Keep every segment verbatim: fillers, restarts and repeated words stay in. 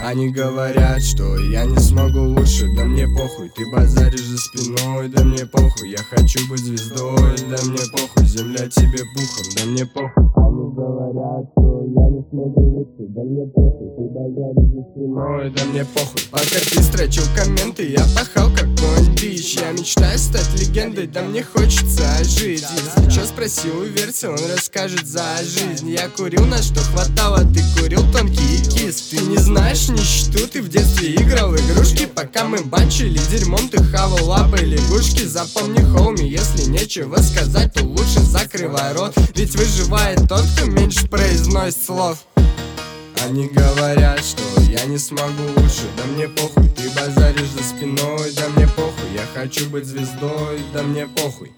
Они говорят, что я не смогу лучше, да мне похуй. Ты базаришь за спиной, да мне похуй. Я хочу быть звездой, да мне похуй. Земля тебе пухом, да мне похуй. Они говорят, что я не смогу лучше, да мне похуй. Ты базаришь за спиной, да мне похуй. Пока ты строчил комменты, я пахал как конь-бич. Я мечтаю стать легендой, да мне хочется жить. Если чё, спроси у Верси, он расскажет за жизнь. Я курил на что хватало, ты курил тонкий кис. Ты не знаешь нищету, ты в детстве играл в игрушки. Пока мы банчили дерьмом, ты хавал лапой лягушки. Запомни, хоуми, если нечего сказать, то лучше закрывай рот. Ведь выживает тот, кто меньше произносит слов. Они говорят, что я не смогу лучше, да мне похуй. Ты базаришь за спиной, да мне похуй. Я хочу быть звездой, да мне похуй.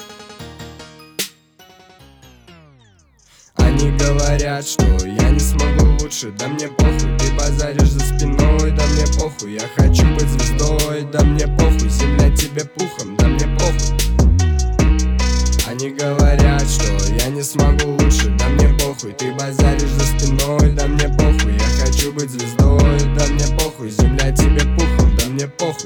Они говорят, что я не смогу лучше, да мне похуй. Ты базаришь за спиной, да мне похуй. Я хочу быть звездой, да мне похуй. Земля тебе пухом, да мне похуй. Они говорят, что я не смогу лучше, да мне похуй. Ты базаришь за спиной, да мне похуй. Я хочу быть звездой, да мне похуй. Земля тебе пухом, да мне похуй.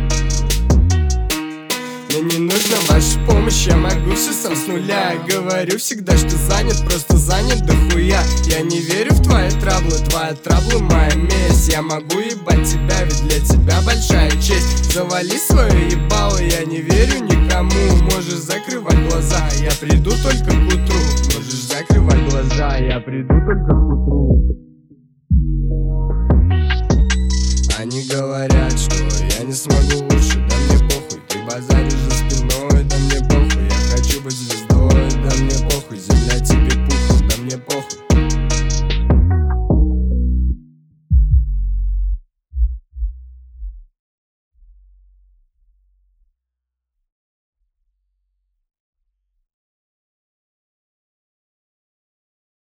Мне не нужна ваша помощь, я могу все сам с нуля. Говорю всегда, что занят, просто занят дохуя. Я не верю в твои траблы, твоя траблы моя месть. Я могу ебать тебя, ведь для тебя большая честь. Завали свое ебало, я не верю никому. Можешь закрывать глаза, я приду только к утру. Можешь закрывать глаза, я приду только к утру. Они говорят, что я не смогу